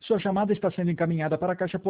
Sua chamada está sendo encaminhada para a caixa